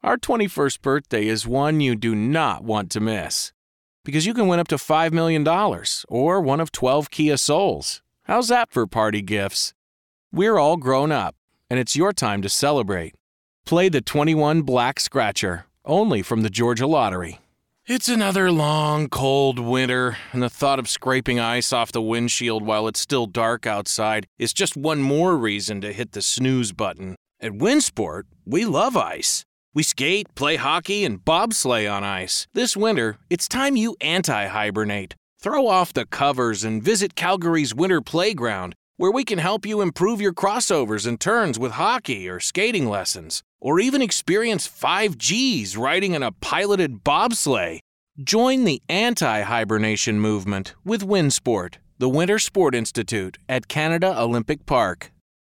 Our 21st birthday is one you do not want to miss. Because you can win up to $5 million or one of 12 Kia Souls. How's that for party gifts? We're all grown up, and it's your time to celebrate. Play the 21 Black Scratcher, only from the Georgia Lottery. It's another long, cold winter, and the thought of scraping ice off the windshield while it's still dark outside is just one more reason to hit the snooze button. At Winsport, we love ice. We skate, play hockey, and bobsleigh on ice. This winter, it's time you anti-hibernate. Throw off the covers and visit Calgary's Winter Playground, where we can help you improve your crossovers and turns with hockey or skating lessons, or even experience 5Gs riding in a piloted bobsleigh. Join the anti-hibernation movement with Winsport, the Winter Sport Institute at Canada Olympic Park.